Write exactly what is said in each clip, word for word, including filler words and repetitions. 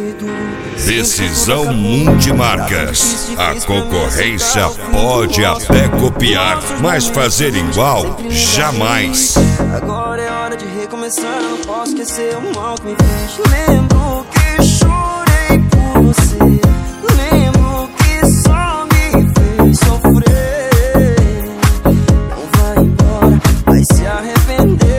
Decisão Mundimarcas. A concorrência pode até copiar, mas fazer igual, jamais. Agora é hora de recomeçar, não posso esquecer o mal que me fez. Lembro que chorei por você, lembro que só me fez sofrer. Não vai embora, vai se arrepender.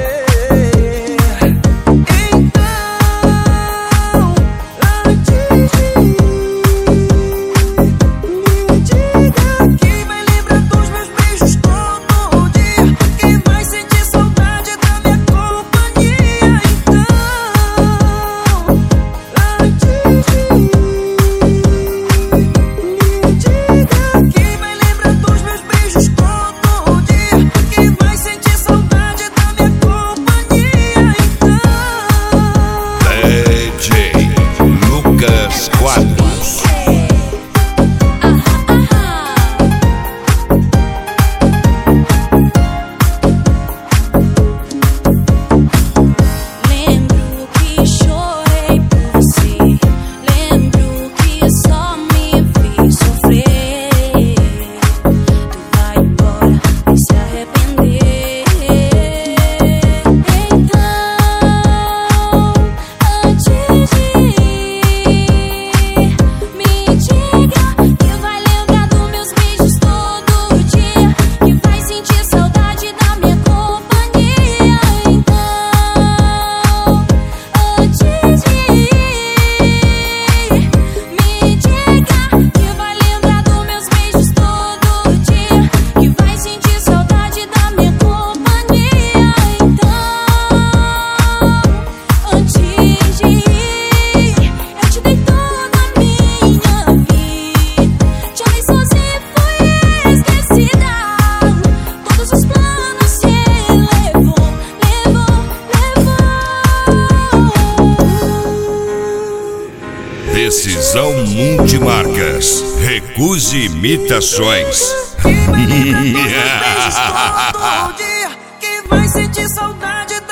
Decisão Mundimarcas. Recuse imitações. Que vai sentir saudade